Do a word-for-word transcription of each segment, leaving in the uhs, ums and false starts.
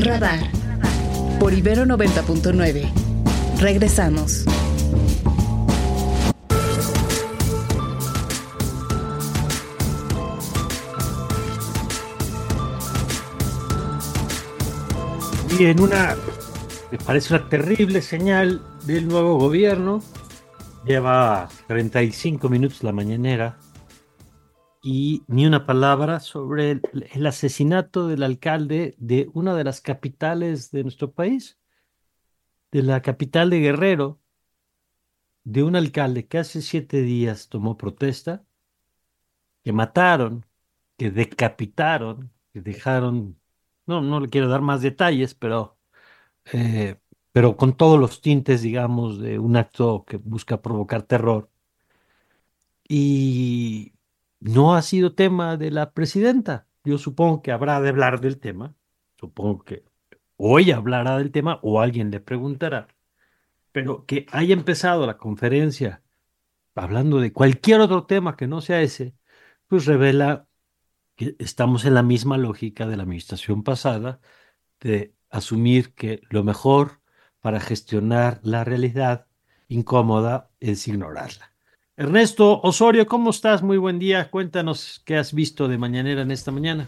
Radar por Ibero noventa punto nueve. Regresamos. Y en una, me parece una terrible señal del nuevo gobierno, lleva treinta y cinco minutos la mañanera y ni una palabra sobre el, el asesinato del alcalde de una de las capitales de nuestro país, de la capital de Guerrero, de un alcalde que hace siete días tomó protesta, que mataron, que decapitaron, que dejaron, no, no le quiero dar más detalles, pero eh, pero con todos los tintes, digamos, de un acto que busca provocar terror. Y no ha sido tema de la presidenta. Yo supongo que habrá de hablar del tema. Supongo que hoy hablará del tema o alguien le preguntará. Pero que haya empezado la conferencia hablando de cualquier otro tema que no sea ese, pues revela que estamos en la misma lógica de la administración pasada de asumir que lo mejor para gestionar la realidad incómoda es ignorarla. Ernesto Osorio, ¿cómo estás? Muy buen día. Cuéntanos qué has visto de mañanera en esta mañana.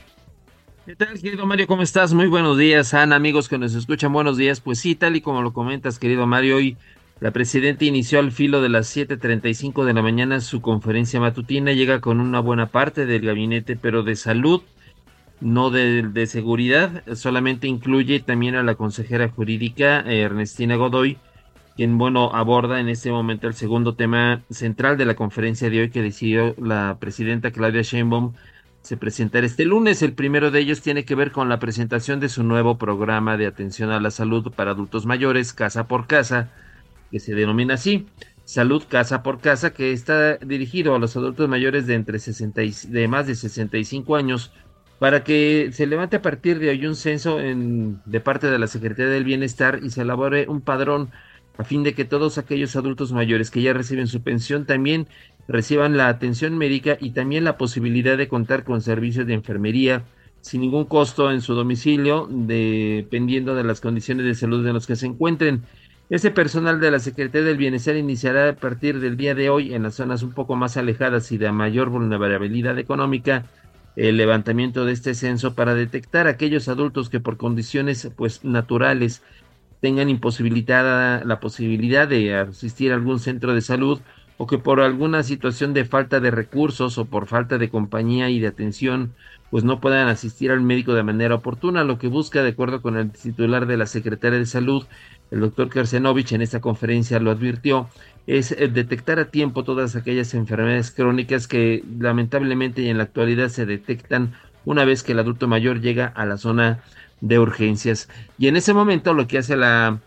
¿Qué tal, querido Mario? ¿Cómo estás? Muy buenos días, Ana, amigos que nos escuchan, buenos días. Pues sí, tal y como lo comentas, querido Mario, hoy la presidenta inició al filo de las siete treinta y cinco de la mañana su conferencia matutina, llega con una buena parte del gabinete, pero de salud, no de, de seguridad, solamente incluye también a la consejera jurídica, eh, Ernestina Godoy, quien, bueno, aborda en este momento el segundo tema central de la conferencia de hoy que decidió la presidenta Claudia Sheinbaum se presentar este lunes. El primero de ellos tiene que ver con la presentación de su nuevo programa de atención a la salud para adultos mayores, Casa por Casa, que se denomina así, Salud Casa por Casa, que está dirigido a los adultos mayores de entre sesenta y, de más de sesenta y cinco años, para que se levante a partir de hoy un censo en, de parte de la Secretaría del Bienestar y se elabore un padrón a fin de que todos aquellos adultos mayores que ya reciben su pensión también reciban la atención médica y también la posibilidad de contar con servicios de enfermería sin ningún costo en su domicilio, dependiendo de las condiciones de salud en las que se encuentren. Ese personal de la Secretaría del Bienestar iniciará a partir del día de hoy en las zonas un poco más alejadas y de mayor vulnerabilidad económica el levantamiento de este censo para detectar aquellos adultos que por condiciones pues naturales tengan imposibilitada la posibilidad de asistir a algún centro de salud o que por alguna situación de falta de recursos o por falta de compañía y de atención pues no puedan asistir al médico de manera oportuna. Lo que busca, de acuerdo con el titular de la Secretaría de Salud, el doctor Kersenovich, en esta conferencia lo advirtió, es detectar a tiempo todas aquellas enfermedades crónicas que lamentablemente y en la actualidad se detectan una vez que el adulto mayor llega a la zona de urgencias. Y en ese momento lo que hace la,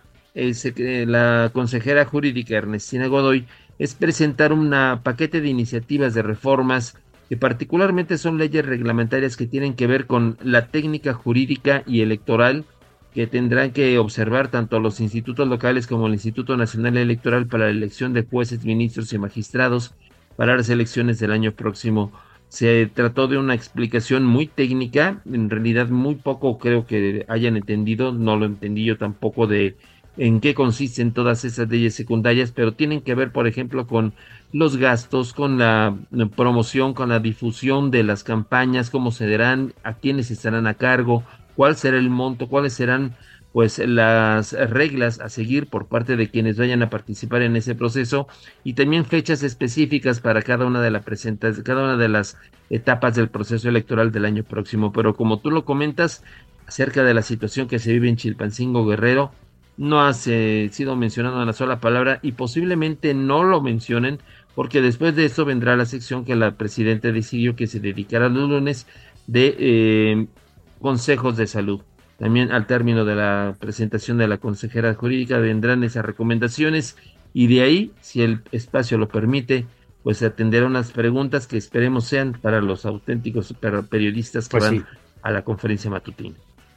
eh, la consejera jurídica Ernestina Godoy es presentar un paquete de iniciativas de reformas que particularmente son leyes reglamentarias que tienen que ver con la técnica jurídica y electoral que tendrán que observar tanto los institutos locales como el Instituto Nacional Electoral para la elección de jueces, ministros y magistrados para las elecciones del año próximo. Se trató de una explicación muy técnica, en realidad muy poco creo que hayan entendido, no lo entendí yo tampoco de en qué consisten todas esas leyes secundarias, pero tienen que ver, por ejemplo, con los gastos, con la promoción, con la difusión de las campañas, cómo se darán, a quiénes estarán a cargo, cuál será el monto, cuáles serán pues las reglas a seguir por parte de quienes vayan a participar en ese proceso y también fechas específicas para cada una de las presentas, cada una de las etapas del proceso electoral del año próximo. Pero como tú lo comentas acerca de la situación que se vive en Chilpancingo, Guerrero, no ha eh, sido mencionado una sola palabra y posiblemente no lo mencionen porque después de esto vendrá la sección que la presidenta decidió que se dedicará los lunes de eh, consejos de salud. También al término de la presentación de la consejera jurídica vendrán esas recomendaciones y de ahí, si el espacio lo permite, pues se atenderán unas preguntas que esperemos sean para los auténticos periodistas que Pues van sí. a la conferencia matutina.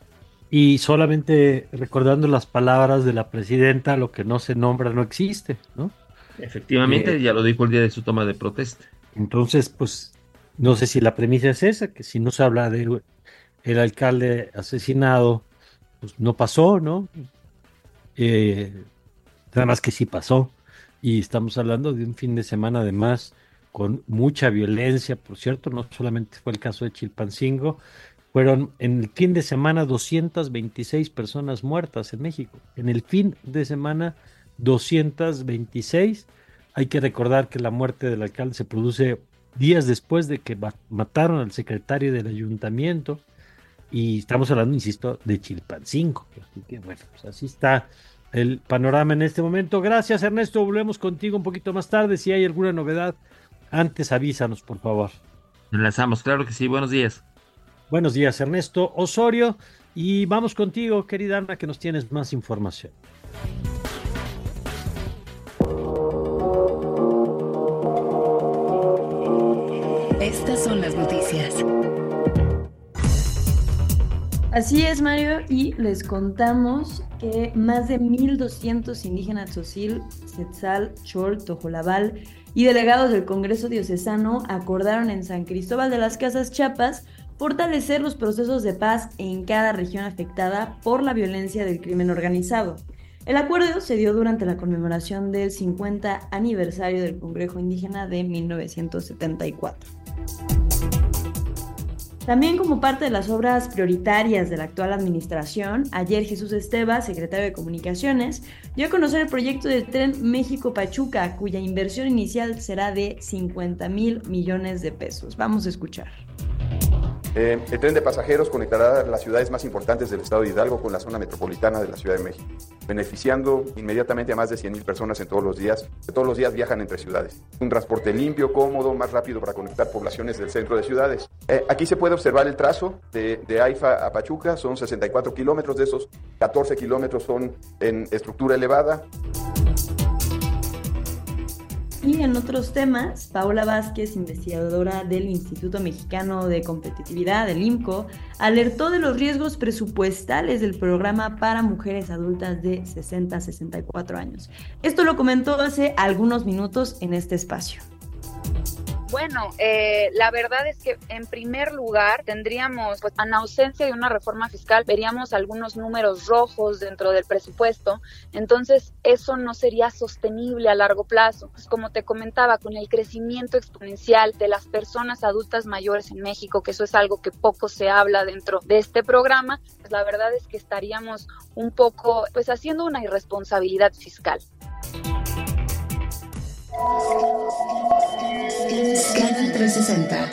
Y solamente recordando las palabras de la presidenta, lo que no se nombra no existe, ¿no? Efectivamente, Eh, ya lo dijo el día de su toma de protesta. entonces, pues, no sé si la premisa es esa, que si no se habla de el alcalde asesinado, pues no pasó, ¿no? Eh, nada más que sí pasó. Y estamos hablando de un fin de semana además con mucha violencia, por cierto, no solamente fue el caso de Chilpancingo, fueron en el fin de semana doscientas veintiséis personas muertas en México. En el fin de semana doscientas veintiséis. Hay que recordar que la muerte del alcalde se produce días después de que mataron al secretario del ayuntamiento. Y estamos hablando, insisto, de Chilpancingo. Así que bueno, pues así está el panorama en este momento. Gracias, Ernesto. Volvemos contigo un poquito más tarde. Si hay alguna novedad, antes avísanos, por favor. Enlazamos, claro que sí. Buenos días. Buenos días, Ernesto Osorio. Y vamos contigo, querida Ana, que nos tienes más información. Estas son las noticias. Así es, Mario, y les contamos que más de mil doscientos indígenas Tzotzil, Tzeltal, Chol, Tojolabal y delegados del Congreso Diocesano acordaron en San Cristóbal de las Casas, Chiapas, fortalecer los procesos de paz en cada región afectada por la violencia del crimen organizado. El acuerdo se dio durante la conmemoración del cincuenta aniversario del Congreso Indígena de mil novecientos setenta y cuatro. También como parte de las obras prioritarias de la actual administración, ayer Jesús Esteva, secretario de Comunicaciones, dio a conocer el proyecto del Tren México-Pachuca, cuya inversión inicial será de cincuenta mil millones de pesos. Vamos a escuchar. Eh, el tren de pasajeros conectará las ciudades más importantes del estado de Hidalgo con la zona metropolitana de la Ciudad de México, beneficiando inmediatamente a más de cien mil personas en todos los días, que todos los días viajan entre ciudades. Un transporte limpio, cómodo, más rápido para conectar poblaciones del centro de ciudades. Eh, aquí se puede observar el trazo de, de AIFA a Pachuca, son sesenta y cuatro kilómetros, de esos catorce kilómetros son en estructura elevada. Y en otros temas, Paola Vázquez, investigadora del Instituto Mexicano de Competitividad, del IMCO, alertó de los riesgos presupuestales del programa para mujeres adultas de sesenta a sesenta y cuatro años. Esto lo comentó hace algunos minutos en este espacio. Bueno, eh, la verdad es que en primer lugar tendríamos, pues en ausencia de una reforma fiscal, veríamos algunos números rojos dentro del presupuesto, entonces eso no sería sostenible a largo plazo. Pues como te comentaba, con el crecimiento exponencial de las personas adultas mayores en México, que eso es algo que poco se habla dentro de este programa, pues la verdad es que estaríamos un poco, pues haciendo una irresponsabilidad fiscal. Scanner trescientos sesenta.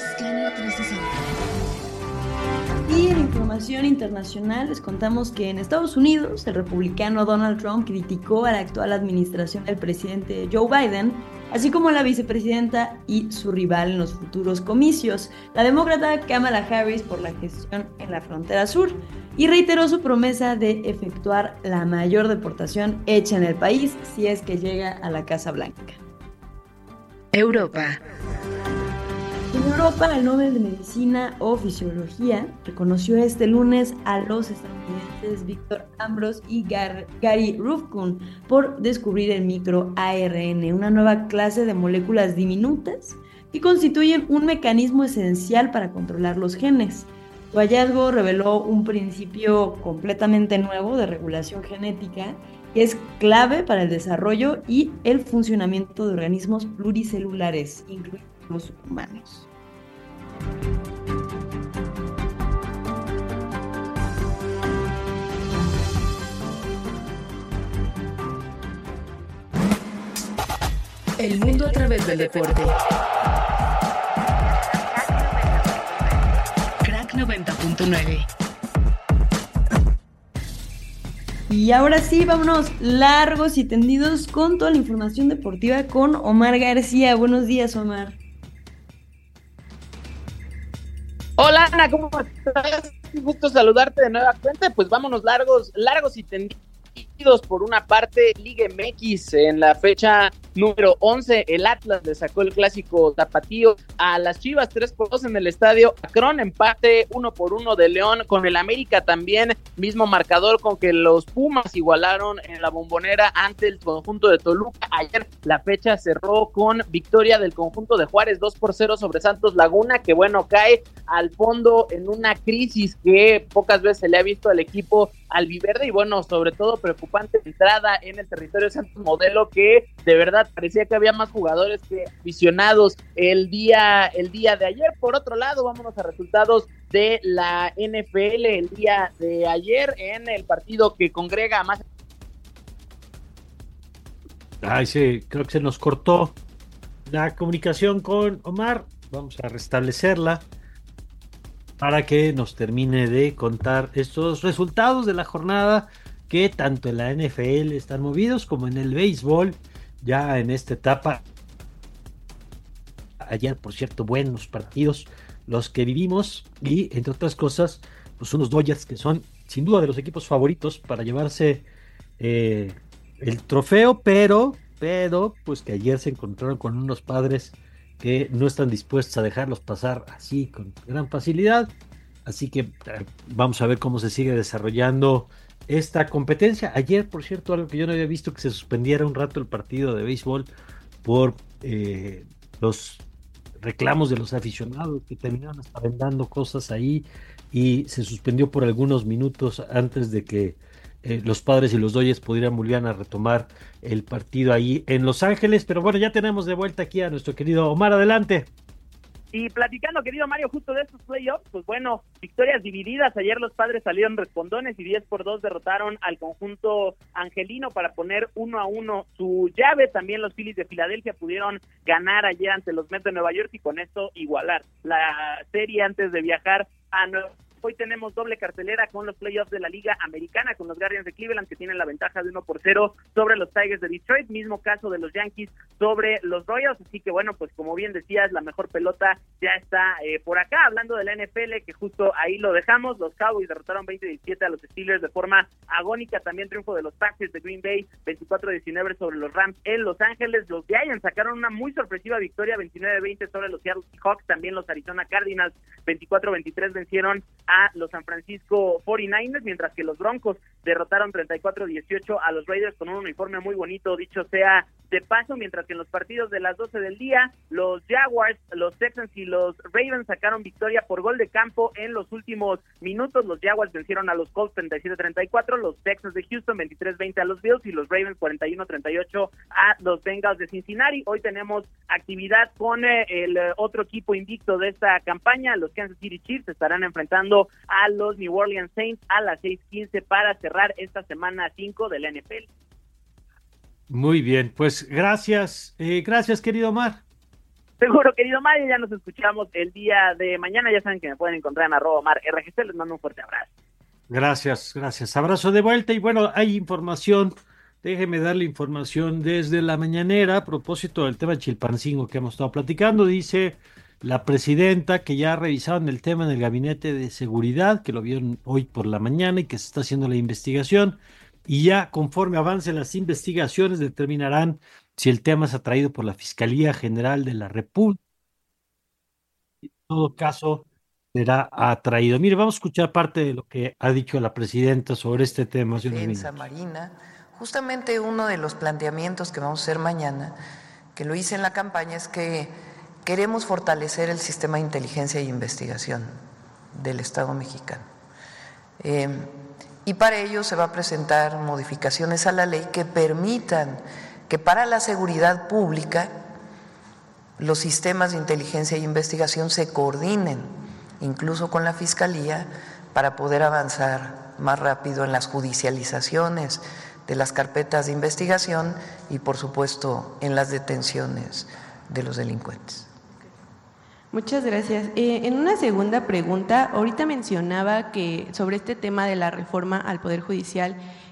Y en información internacional les contamos que en Estados Unidos el republicano Donald Trump criticó a la actual administración del presidente Joe Biden, así como a la vicepresidenta y su rival en los futuros comicios, la demócrata Kamala Harris, por la gestión en la frontera sur, y reiteró su promesa de efectuar la mayor deportación hecha en el país si es que llega a la Casa Blanca. Europa. En Europa, el Nobel de Medicina o Fisiología reconoció este lunes a los estadounidenses Victor Ambros y Gar- Gary Ruvkun por descubrir el micro A R N, una nueva clase de moléculas diminutas que constituyen un mecanismo esencial para controlar los genes. Su hallazgo reveló un principio completamente nuevo de regulación genética que es clave para el desarrollo y el funcionamiento de organismos pluricelulares, incluidos los humanos. El mundo a través del deporte. Crack noventa punto nueve. Y ahora sí, vámonos largos y tendidos con toda la información deportiva con Omar García. Buenos días, Omar. Hola, Ana, ¿cómo estás? Un gusto saludarte de nueva cuenta. Pues vámonos largos, largos y tendidos Por una parte, Liga M X, en la fecha número once, el Atlas le sacó el clásico tapatío a las Chivas tres por dos en el estadio Akron, empate uno por uno de León con el América también, mismo marcador con que los Pumas igualaron en la Bombonera ante el conjunto de Toluca. Ayer la fecha cerró con victoria del conjunto de Juárez dos por cero sobre Santos Laguna, que bueno, cae al fondo en una crisis que pocas veces se le ha visto al equipo albiverde, y bueno, sobre todo preocupante entrada en el territorio de Santos Modelo, que de verdad parecía que había más jugadores que aficionados el día, el día de ayer. Por otro lado, vámonos a resultados de la N F L el día de ayer en el partido que congrega a más. Ay, sí, creo que se nos cortó la comunicación con Omar. Vamos a restablecerla para que nos termine de contar estos resultados de la jornada, que tanto en la N F L están movidos como en el béisbol, ya en esta etapa. Ayer, por cierto, buenos partidos los que vivimos, y entre otras cosas, pues unos Dodgers que son sin duda de los equipos favoritos para llevarse eh, el trofeo, pero, pero, pues que ayer se encontraron con unos Padres que no están dispuestos a dejarlos pasar así con gran facilidad. Así que eh, vamos a ver cómo se sigue desarrollando esta competencia. Ayer, por cierto, algo que yo no había visto, que se suspendiera un rato el partido de béisbol por eh, los reclamos de los aficionados, que terminaron hasta vendando cosas ahí, y se suspendió por algunos minutos antes de que Eh, los Padres y los Dodgers pudieran volver a retomar el partido ahí en Los Ángeles. Pero bueno, ya tenemos de vuelta aquí a nuestro querido Omar. Adelante. Y platicando, querido Mario, justo de estos playoffs, pues bueno, victorias divididas. Ayer los Padres salieron respondones y diez por dos derrotaron al conjunto angelino para poner uno a uno su llave. También los Phillies de Filadelfia pudieron ganar ayer ante los Mets de Nueva York y con esto igualar la serie antes de viajar a Nueva York. Hoy tenemos doble cartelera con los playoffs de la Liga Americana, con los Guardians de Cleveland, que tienen la ventaja de uno por cero sobre los Tigers de Detroit, mismo caso de los Yankees sobre los Royals. Así que bueno, pues como bien decías, la mejor pelota ya está eh, por acá. Hablando de la N F L, que justo ahí lo dejamos, los Cowboys derrotaron veinte a diecisiete a los Steelers de forma agónica. También triunfo de los Packers de Green Bay, veinticuatro a diecinueve sobre los Rams en Los Ángeles. Los Giants sacaron una muy sorpresiva victoria, veintinueve a veinte sobre los Seattle Seahawks. También los Arizona Cardinals, veinticuatro a veintitrés, vencieron a los San Francisco cuarenta y nueve ers, mientras que los Broncos derrotaron treinta y cuatro a dieciocho a los Raiders con un uniforme muy bonito, dicho sea de paso. Mientras que en los partidos de las doce del día, los Jaguars, los Texans y los Ravens sacaron victoria por gol de campo en los últimos minutos. Los Jaguars vencieron a los Colts treinta y siete a treinta y cuatro, los Texans de Houston veintitrés a veinte a los Bills y los Ravens cuarenta y uno a treinta y ocho a los Bengals de Cincinnati. Hoy tenemos actividad con eh, el eh, otro equipo invicto de esta campaña. Los Kansas City Chiefs estarán enfrentando a los New Orleans Saints a las seis quince para cerrar esta semana cinco de la N F L. Muy bien, pues gracias, eh, gracias querido Omar. Seguro, querido Mario, ya nos escuchamos el día de mañana. Ya saben que me pueden encontrar en arroba Omar R G C. Les mando un fuerte abrazo. Gracias, gracias. Abrazo de vuelta. Y bueno, hay información. Déjeme darle información desde la mañanera a propósito del tema Chilpancingo que hemos estado platicando. Dice la presidenta que ya revisaron el tema en el gabinete de seguridad, que lo vieron hoy por la mañana y que se está haciendo la investigación. Y ya conforme avancen las investigaciones determinarán si el tema es atraído por la Fiscalía General de la República. En todo caso, será atraído. Mire, vamos a escuchar parte de lo que ha dicho la presidenta sobre este tema. Defensa Marina, justamente uno de los planteamientos que vamos a hacer mañana, que lo hice en la campaña, es que queremos fortalecer el sistema de inteligencia y investigación del Estado mexicano. Eh, y para ello se va a presentar modificaciones a la ley que permitan que para la seguridad pública los sistemas de inteligencia e investigación se coordinen, incluso con la Fiscalía, para poder avanzar más rápido en las judicializaciones de las carpetas de investigación y, por supuesto, en las detenciones de los delincuentes. Muchas gracias. Eh, en una segunda pregunta, ahorita mencionaba que sobre este tema de la reforma al Poder Judicial,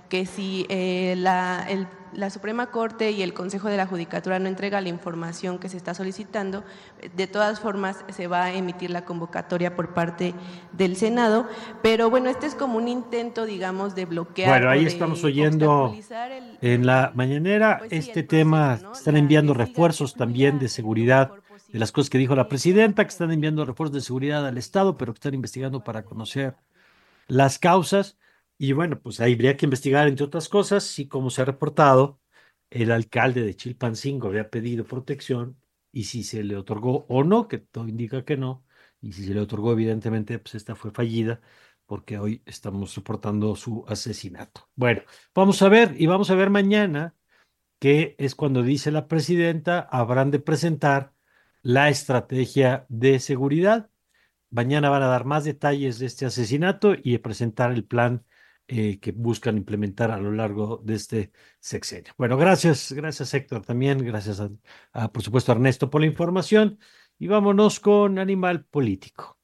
que si eh, la, el, la Suprema Corte y el Consejo de la Judicatura no entrega la información que se está solicitando, de todas formas se va a emitir la convocatoria por parte del Senado, pero bueno, este es como un intento, digamos, de bloquear. Bueno, ahí de estamos oyendo el, en la mañanera pues sí, este proceso, tema, ¿no? Están enviando la refuerzos también de seguridad, de las cosas que dijo la presidenta, que están enviando refuerzos de seguridad al Estado, pero que están investigando para conocer las causas. Y bueno, pues ahí habría que investigar, entre otras cosas, si como se ha reportado, el alcalde de Chilpancingo había pedido protección y si se le otorgó o no, que todo indica que no, y si se le otorgó, evidentemente, pues esta fue fallida, porque hoy estamos reportando su asesinato. Bueno, vamos a ver, y vamos a ver mañana, que es cuando dice la presidenta, habrán de presentar la estrategia de seguridad. Mañana van a dar más detalles de este asesinato y presentar el plan eh, que buscan implementar a lo largo de este sexenio. Bueno, gracias, gracias Héctor también, gracias a, a, por supuesto a Ernesto por la información y vámonos con Animal Político.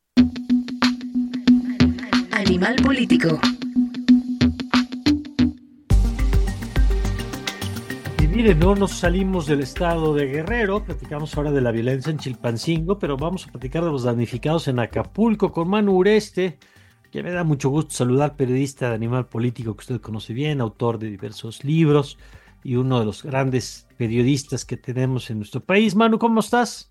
Animal Político. Y mire, no nos salimos del estado de Guerrero, platicamos ahora de la violencia en Chilpancingo, pero vamos a platicar de los damnificados en Acapulco con Manu Ureste, que me da mucho gusto saludar, periodista de Animal Político que usted conoce bien, autor de diversos libros y uno de los grandes periodistas que tenemos en nuestro país. Manu, ¿cómo estás?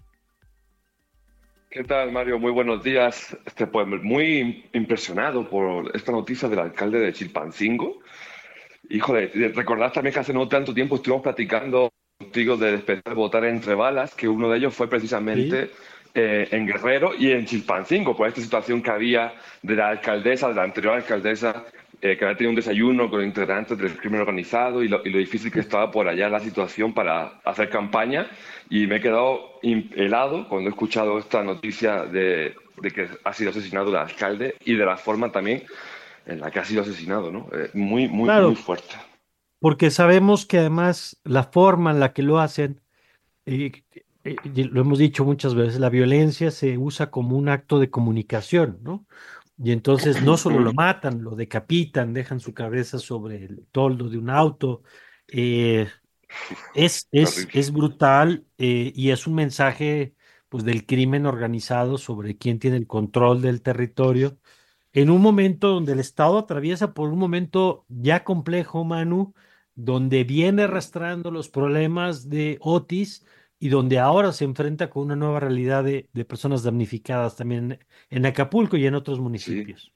¿Qué tal, Mario? Muy buenos días. Este, pues muy impresionado por esta noticia del alcalde de Chilpancingo. Híjole, recordad también que hace no tanto tiempo estuvimos platicando contigo de despejar votar entre balas, que uno de ellos fue precisamente ¿sí? eh, en Guerrero y en Chilpancingo, por esta situación que había de la alcaldesa, de la anterior alcaldesa, eh, que había tenido un desayuno con integrantes del crimen organizado y lo, y lo difícil que estaba por allá la situación para hacer campaña. Y me he quedado helado cuando he escuchado esta noticia de, de que ha sido asesinado el alcalde y de la forma también en la que ha sido asesinado, ¿no? Eh, muy, muy, claro, muy fuerte. Porque sabemos que además la forma en la que lo hacen, eh, eh, lo hemos dicho muchas veces, la violencia se usa como un acto de comunicación, ¿no? Y entonces no solo lo matan, lo decapitan, dejan su cabeza sobre el toldo de un auto. Eh, es, es, es brutal eh, y es un mensaje pues, del crimen organizado sobre quién tiene el control del territorio. En un momento donde el Estado atraviesa por un momento ya complejo, Manu, donde viene arrastrando los problemas de Otis y donde ahora se enfrenta con una nueva realidad de, de personas damnificadas también en Acapulco y en otros municipios.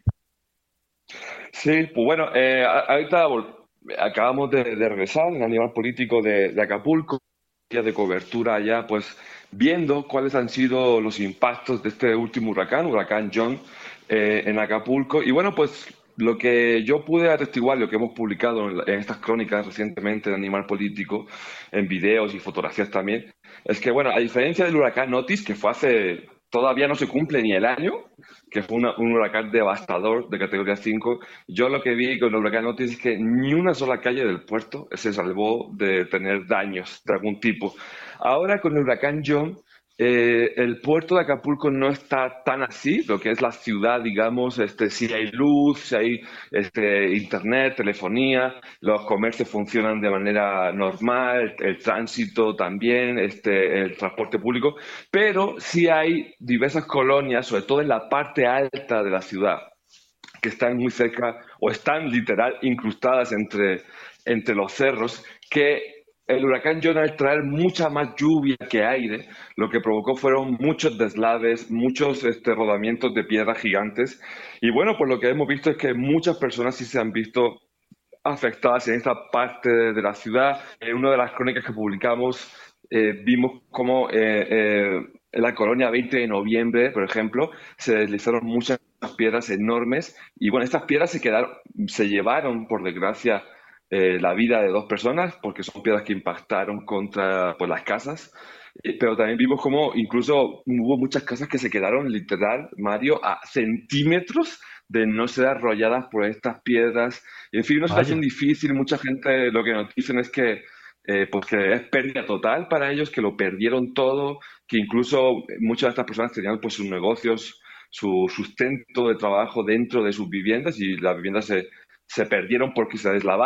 Sí, sí pues bueno, eh, ahorita acabamos de, de regresar en Animal Político de, de Acapulco, día de cobertura allá, pues viendo cuáles han sido los impactos de este último huracán, huracán John, Eh, en Acapulco. Y bueno, pues lo que yo pude atestiguar, lo que hemos publicado en, en estas crónicas recientemente de Animal Político, en videos y fotografías también, es que, bueno, a diferencia del huracán Otis, que fue hace, todavía no se cumple ni el año, que fue una, un huracán devastador de categoría cinco, yo lo que vi con el huracán Otis es que ni una sola calle del puerto se salvó de tener daños de algún tipo. Ahora con el huracán John, Eh, el puerto de Acapulco no está tan así, lo que es la ciudad, digamos, este, sí hay luz, sí hay este, internet, telefonía, los comercios funcionan de manera normal, el, el tránsito también, este, el transporte público, pero sí hay diversas colonias, sobre todo en la parte alta de la ciudad, que están muy cerca o están literal incrustadas entre, entre los cerros, que el huracán John, al traer mucha más lluvia que aire, lo que provocó fueron muchos deslaves, muchos este, rodamientos de piedras gigantes. Y bueno, pues lo que hemos visto es que muchas personas sí se han visto afectadas en esta parte de la ciudad. En una de las crónicas que publicamos eh, vimos cómo eh, eh, en la colonia veinte de noviembre, por ejemplo, se deslizaron muchas piedras enormes. Y bueno, estas piedras se quedaron, se llevaron, por desgracia, Eh, la vida de dos personas, porque son piedras que impactaron contra pues, las casas, eh, pero también vimos como incluso hubo muchas casas que se quedaron literal, Mario, a centímetros de no ser arrolladas por estas piedras. En fin, una situación difícil. Mucha gente lo que nos dicen es que, eh, pues que es pérdida total para ellos, que lo perdieron todo, que incluso muchas de estas personas tenían pues sus negocios, su sustento de trabajo dentro de sus viviendas y las viviendas se, se perdieron porque se deslavaron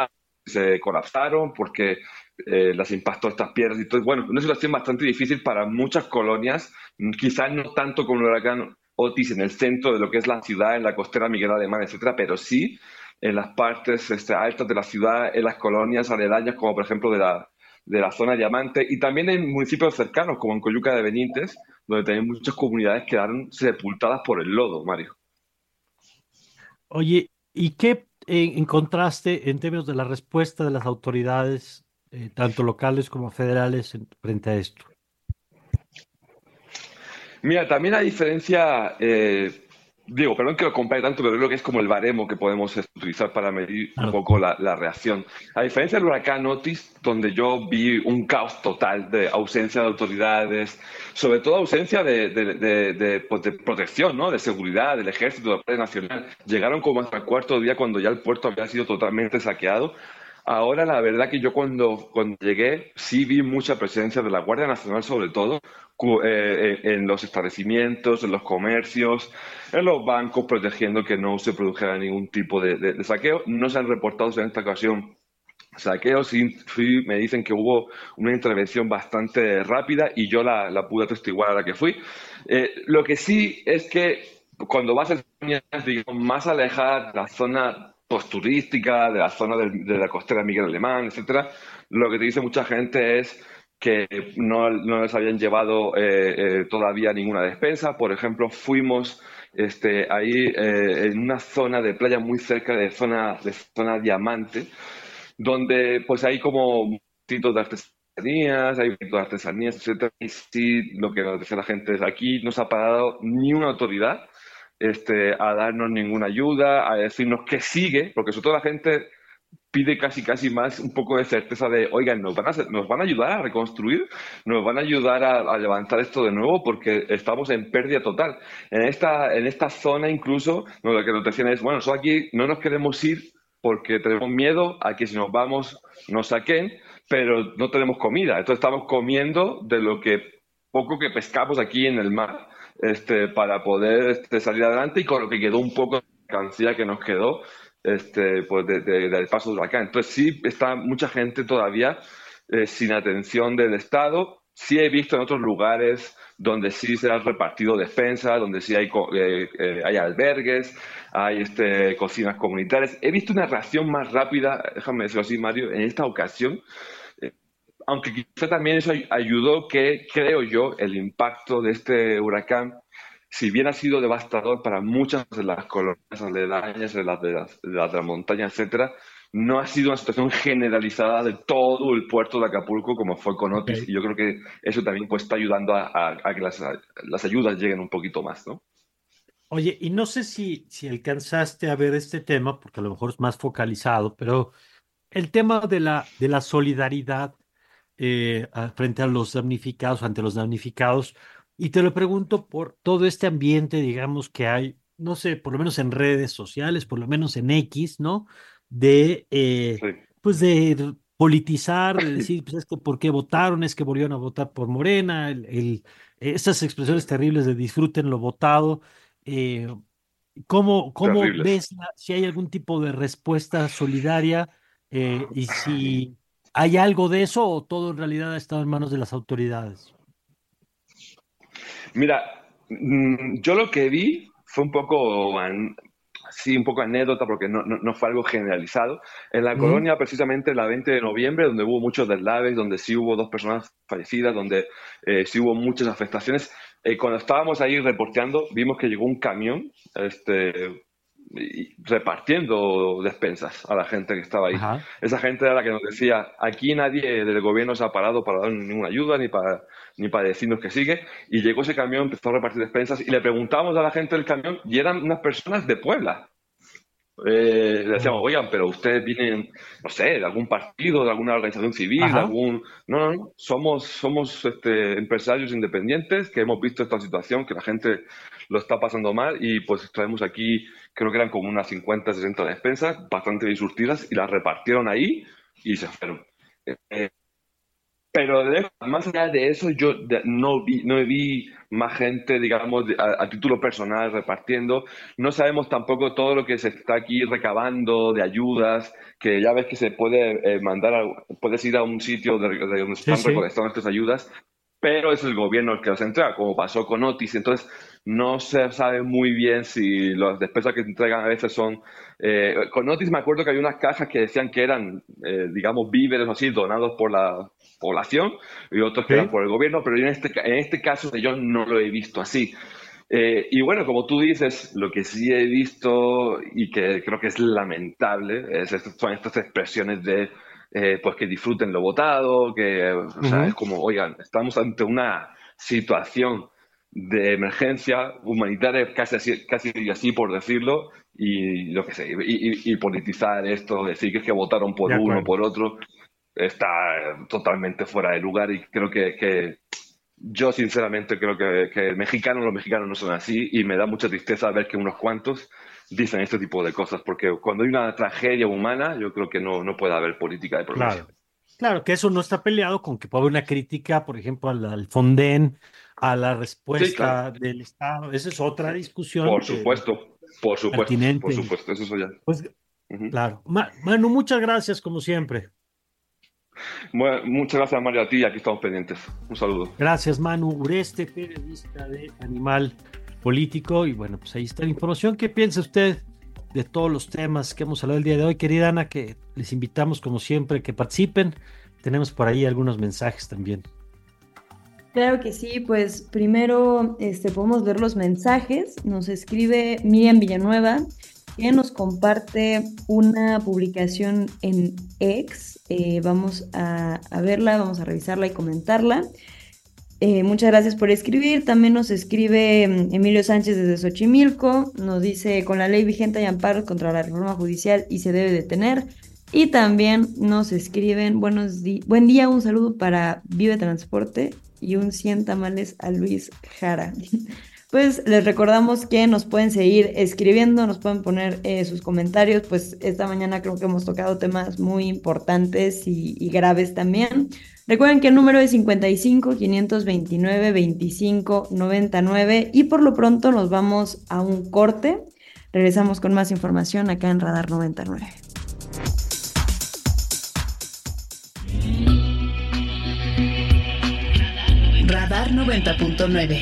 se colapsaron, porque eh, las impactó estas piedras. Y todo. Bueno, una situación bastante difícil para muchas colonias, quizás no tanto con el huracán Otis en el centro de lo que es la ciudad, en la costera Miguel Alemán, etcétera, pero sí en las partes este, altas de la ciudad, en las colonias aledañas, como por ejemplo de la, de la zona Diamante, y también en municipios cercanos, como en Coyuca de Benítez, donde también muchas comunidades quedaron sepultadas por el lodo, Mario. Oye, ¿y qué eh, encontraste en términos de la respuesta de las autoridades, eh, tanto locales como federales, en- frente a esto? Mira, también hay diferencia, eh, digo, perdón que lo compare tanto, pero creo que es como el baremo que podemos este, utilizar para medir un Claro. poco la, la reacción. A diferencia del huracán Otis, donde yo vi un caos total de ausencia de autoridades, sobre todo ausencia de, de, de, de, pues, de protección, ¿no? De seguridad, del ejército, de la Guardia Nacional. Llegaron como hasta el cuarto día cuando ya el puerto había sido totalmente saqueado. Ahora, la verdad que yo cuando, cuando llegué sí vi mucha presencia de la Guardia Nacional, sobre todo cu- eh, eh, en los establecimientos, en los comercios, en los bancos, protegiendo que no se produjera ningún tipo de, de- de saqueo. No se han reportado en esta ocasión saqueos, sí, sí me dicen que hubo una intervención bastante rápida y yo la, la pude atestiguar a la que fui. Eh, lo que sí es que cuando vas a zonas, digamos, más alejadas de la zona post-turística, de la zona del- de la costera Miguel Alemán, etcétera, lo que te dice mucha gente es que no, no les habían llevado eh, eh, todavía ninguna despensa. Por ejemplo, fuimos este, ahí eh, en una zona de playa muy cerca de zona, de zona Diamante, donde pues hay como sitios de artesanías, hay sitios de artesanías, etcétera. Y sí, lo que nos decía la gente es aquí no se ha parado ni una autoridad este, a darnos ninguna ayuda, a decirnos qué sigue, porque sobre todo la gente pide casi casi más un poco de certeza de, oigan, nos van a, hacer- nos van a ayudar a reconstruir, nos van a ayudar a, a levantar esto de nuevo porque estamos en pérdida total. En esta, en esta zona incluso, no, lo que nos decían es, bueno, nosotros aquí no nos queremos ir porque tenemos miedo a que si nos vamos nos saquen, pero no tenemos comida. Entonces estamos comiendo de lo que poco que pescamos aquí en el mar este, para poder este, salir adelante y con lo que quedó un poco de mercancía que nos quedó este, pues de- de- del paso del huracán. Entonces sí está mucha gente todavía eh, sin atención del Estado. Sí he visto en otros lugares donde sí se han repartido despensas, donde sí hay, co- eh, eh, hay albergues, hay este, cocinas comunitarias. He visto una reacción más rápida, déjame decirlo así, Mario, en esta ocasión, eh, aunque quizá también eso ay- ayudó que, creo yo, el impacto de este huracán, si bien ha sido devastador para muchas de las colonias aledañas, de las de las, de las de la montaña, etcétera, no ha sido una situación generalizada de todo el puerto de Acapulco como fue con Ok. Otis, y yo creo que eso también pues está ayudando a, a- a que las, las ayudas lleguen un poquito más, ¿no? Oye, y no sé si, si alcanzaste a ver este tema, porque a lo mejor es más focalizado, pero el tema de la, de la solidaridad eh, a- frente a los damnificados, ante los damnificados, y te lo pregunto por todo este ambiente, digamos, que hay, no sé, por lo menos en redes sociales, por lo menos en X, ¿no? De, eh, Sí, pues de politizar, de decir, pues es que por qué votaron, es que volvieron a votar por Morena, el, el- estas expresiones terribles de disfruten lo votado. eh, ¿Cómo, cómo terribles. ves la- si hay algún tipo de respuesta solidaria eh, y si hay algo de eso o todo en realidad ha estado en manos de las autoridades? Mira, mm, yo lo que vi fue un poco, an- sí, un poco anécdota porque no, no, no fue algo generalizado. En la Ujú. colonia, precisamente la veinte de noviembre, donde hubo muchos deslaves, donde sí hubo dos personas fallecidas, donde eh, sí hubo muchas afectaciones, eh, cuando estábamos ahí reporteando, vimos que llegó un camión este, y- repartiendo despensas a la gente que estaba ahí. Ajá. Esa gente era la que nos decía, aquí nadie del gobierno se ha parado para dar ninguna ayuda ni para, ni para decirnos que sigue. Y llegó ese camión, empezó a repartir despensas y le preguntábamos a la gente del camión y eran unas personas de Puebla. Eh, le decíamos, Oh. oigan, pero ustedes vienen, no sé, de algún partido, de alguna organización civil, de Ajá. algún... No, no, no, somos, somos este, empresarios independientes que hemos visto esta situación, que la gente lo está pasando mal y pues traemos aquí, creo que eran como unas cincuenta, sesenta despensas, bastante bien surtidas y las repartieron ahí y se fueron. Eh, Pero de- más allá de eso, yo de- no vi, no vi más gente, digamos, de- a, a título personal repartiendo. No sabemos tampoco todo lo que se está aquí recabando de ayudas, que ya ves que se puede eh, mandar, a- puedes ir a un sitio de, de donde Sí, están sí. recolectando estas ayudas, pero es el gobierno el que las entrega, como pasó con Otis. Entonces, no se sabe muy bien si las despensas que entregan a veces son... eh, con Otis me acuerdo que había unas cajas que decían que eran, eh, digamos, víveres o así, donados por la población y otros que eran Sí. por el gobierno, pero yo en este, ca- en este caso yo no lo he visto así. Eh, y bueno, como tú dices, lo que sí he visto y que creo que es lamentable es, est- son estas expresiones de eh, pues que disfruten lo votado, que o sea, es Ujú. como, oigan, estamos ante una situación de emergencia humanitaria, casi así, casi así por decirlo, y lo que sé, y, y- y politizar esto, decir que es que votaron por De uno o acuerdo. por otro, está eh, totalmente fuera de lugar y creo que, que yo sinceramente creo que, que el mexicano, los mexicanos no son así y me da mucha tristeza ver que unos cuantos dicen este tipo de cosas, porque cuando hay una tragedia humana, yo creo que no, no puede haber política de progreso. Claro. Claro que eso no está peleado con que pueda haber una crítica, por ejemplo, al, al Fonden, a la Sí, claro, respuesta del Estado. Esa es otra discusión por que supuesto, por supuesto, por pertinente. supuesto, eso ya. Pues Ujú. claro. Ma- Manu, muchas gracias como siempre. Bueno, muchas gracias, Mario, a ti, aquí estamos pendientes. Un saludo. Gracias, Manu Ureste, periodista de Animal Político. Y bueno, pues ahí está la información. ¿Qué piensa usted de todos los temas que hemos hablado el día de hoy? Querida Ana, que les invitamos como siempre que participen. Tenemos por ahí algunos mensajes también. Claro que sí, pues primero este, podemos ver los mensajes. Nos escribe Miriam Villanueva, que nos comparte una publicación en X. Eh, vamos a, a verla, vamos a revisarla y comentarla. Eh, muchas gracias por escribir. También nos escribe mm, Emilio Sánchez desde Xochimilco. Nos dice, con la ley vigente hay amparos contra la reforma judicial y se debe detener. Y también nos escriben, buenos di- buen día, un saludo para Vive Transporte y un cien tamales a Luis Jara. Pues les recordamos que nos pueden seguir escribiendo, nos pueden poner eh, sus comentarios, pues esta mañana creo que hemos tocado temas muy importantes y, y graves también. Recuerden que el número es cincuenta y cinco, quinientos veintinueve, veinticinco, noventa y nueve y por lo pronto nos vamos a un corte. Regresamos con más información acá en Radar noventa y nueve. Radar noventa punto nueve.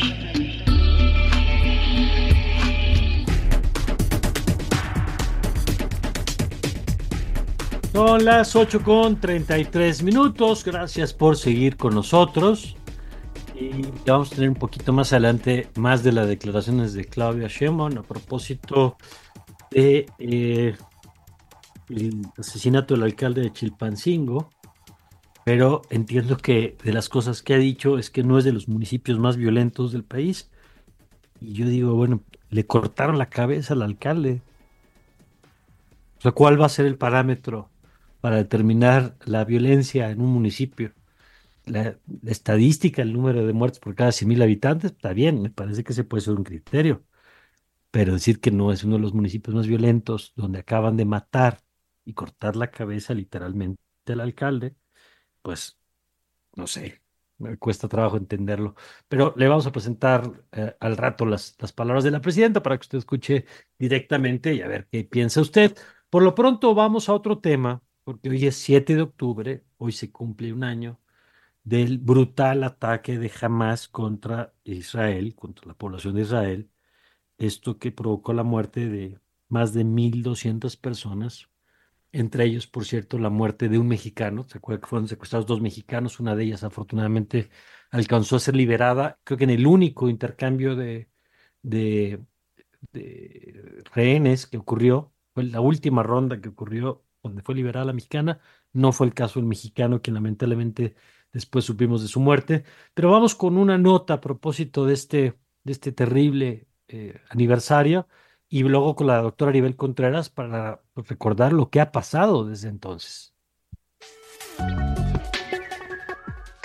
Son las ocho con treinta y tres minutos. Gracias por seguir con nosotros. Y ya vamos a tener un poquito más adelante más de las declaraciones de Claudia Sheinbaum a propósito de eh, el asesinato del alcalde de Chilpancingo. Pero entiendo que de las cosas que ha dicho es que no es de los municipios más violentos del país. Y yo digo, bueno, le cortaron la cabeza al alcalde. O sea, ¿cuál va a ser el parámetro para determinar la violencia en un municipio? La, la estadística, el número de muertes por cada cien mil habitantes, está bien, me parece que ese puede ser un criterio. Pero decir que no es uno de los municipios más violentos donde acaban de matar y cortar la cabeza literalmente al alcalde, pues no sé, me cuesta trabajo entenderlo. Pero le vamos a presentar eh, al rato las, las palabras de la presidenta para que usted escuche directamente y a ver qué piensa usted. Por lo pronto vamos a otro tema, porque hoy es siete de octubre, hoy se cumple un año del brutal ataque de Hamás contra Israel, contra la población de Israel, esto que provocó la muerte de más de mil doscientas personas, entre ellos, por cierto, la muerte de un mexicano. ¿Se acuerda que fueron secuestrados dos mexicanos? Una de ellas, afortunadamente, alcanzó a ser liberada, creo que en el único intercambio de, de, de rehenes que ocurrió, fue la última ronda que ocurrió donde fue liberada la mexicana. No fue el caso del mexicano, quien lamentablemente después supimos de su muerte. Pero vamos con una nota a propósito de este, de este terrible eh, aniversario y luego con la doctora Aribel Contreras para pues, recordar lo que ha pasado desde entonces.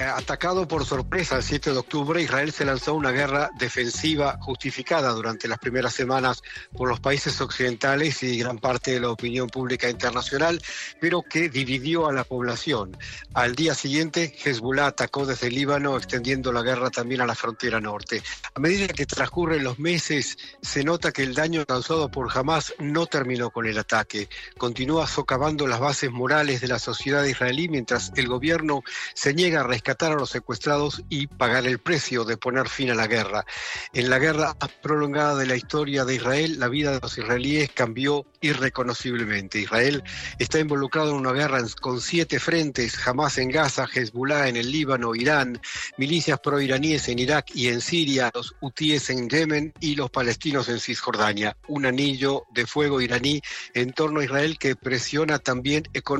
atacado por sorpresa el siete de octubre, Israel se lanzó a una guerra defensiva justificada durante las primeras semanas por los países occidentales y gran parte de la opinión pública internacional, pero que dividió a la población. Al día siguiente, Hezbollah atacó desde el Líbano, extendiendo la guerra también a la frontera norte. A medida que transcurren los meses, se nota que el daño causado por Hamás no terminó con el ataque. Continúa socavando las bases morales de la sociedad israelí mientras el gobierno se niega a rescatar a los secuestrados y pagar el precio de poner fin a la guerra. En la guerra más prolongada de la historia de Israel, la vida de los israelíes cambió irreconociblemente. Israel está involucrado en una guerra con siete frentes: Hamás en Gaza, Hezbollah en el Líbano, Irán, milicias proiraníes en Irak y en Siria, los hutíes en Yemen y los palestinos en Cisjordania. Un anillo de fuego iraní en torno a Israel que presiona también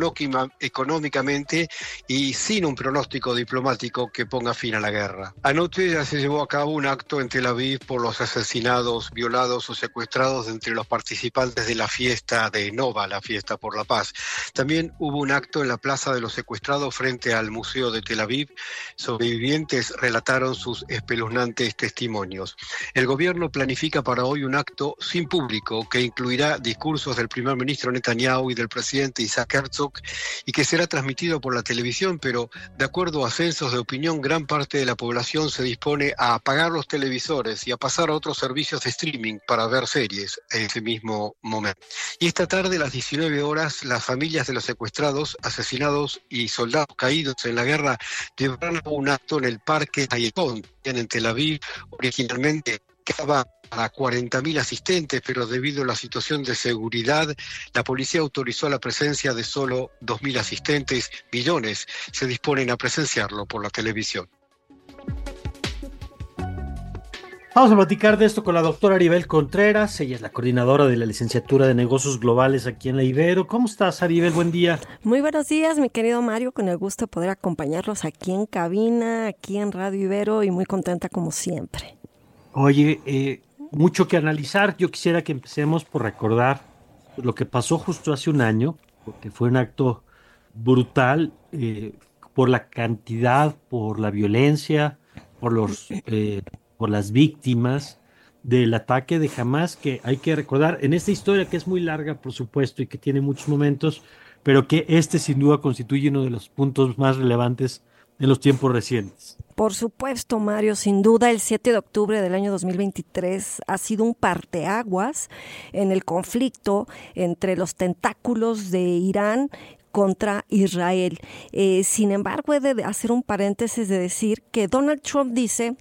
económicamente y sin un pronóstico diplomático que ponga fin a la guerra. Anoche ya se llevó a cabo un acto en Tel Aviv por los asesinados, violados o secuestrados entre los participantes de la fiesta de Nova, la fiesta por la paz. También hubo un acto en la Plaza de los Secuestrados frente al Museo de Tel Aviv. Sobrevivientes relataron sus espeluznantes testimonios. El gobierno planifica para hoy un acto sin público que incluirá discursos del primer ministro Netanyahu y del presidente Isaac Herzog y que será transmitido por la televisión, pero de acuerdo a censos de opinión, gran parte de la población se dispone a apagar los televisores y a pasar a otros servicios de streaming para ver series en ese mismo momento. Y esta tarde a las diecinueve horas, las familias de los secuestrados, asesinados y soldados caídos en la guerra llevarán a un acto en el Parque Hayekon, en Tel Aviv. Originalmente quedaba a cuarenta mil asistentes, pero debido a la situación de seguridad, la policía autorizó la presencia de solo dos mil asistentes. Millones se disponen a presenciarlo por la televisión. Vamos a platicar de esto con la doctora Aribel Contreras. Ella es la coordinadora de la licenciatura de negocios globales aquí en la Ibero. ¿Cómo estás, Aribel? Buen día. Muy buenos días, mi querido Mario. Con el gusto de poder acompañarlos aquí en cabina, aquí en Radio Ibero, y muy contenta como siempre. Oye, eh, mucho que analizar. Yo quisiera que empecemos por recordar lo que pasó justo hace un año, porque fue un acto brutal eh, por la cantidad, por la violencia, por los... Eh, por las víctimas del ataque de Hamás, que hay que recordar en esta historia que es muy larga, por supuesto, y que tiene muchos momentos, pero que este sin duda constituye uno de los puntos más relevantes en los tiempos recientes. Por supuesto, Mario, sin duda el siete de octubre del año dos mil veintitrés ha sido un parteaguas en el conflicto entre los tentáculos de Irán contra Israel. Eh, sin embargo, he de hacer un paréntesis de decir que Donald Trump dice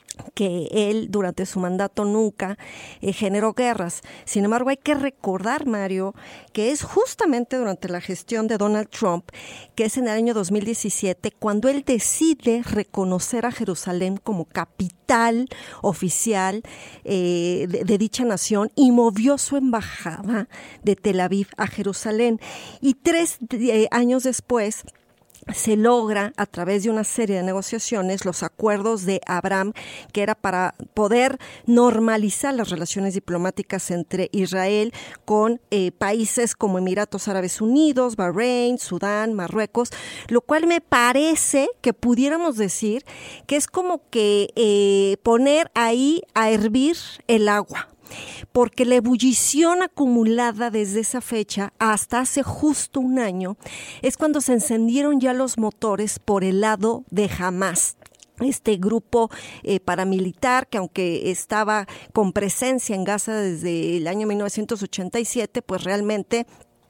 que él durante su mandato nunca eh, generó guerras. Sin embargo, hay que recordar, Mario, que es justamente durante la gestión de Donald Trump, que es en el año dos mil diecisiete, cuando él decide reconocer a Jerusalén como capital oficial eh, de, de dicha nación y movió su embajada de Tel Aviv a Jerusalén. Y tres eh, años después se logra a través de una serie de negociaciones los acuerdos de Abraham, que era para poder normalizar las relaciones diplomáticas entre Israel con eh, países como Emiratos Árabes Unidos, Bahrein, Sudán, Marruecos, lo cual me parece que pudiéramos decir que es como que eh, poner ahí a hervir el agua, porque la ebullición acumulada desde esa fecha hasta hace justo un año es cuando se encendieron ya los motores por el lado de Hamás. Este grupo eh, paramilitar que aunque estaba con presencia en Gaza desde el año mil novecientos ochenta y siete, pues realmente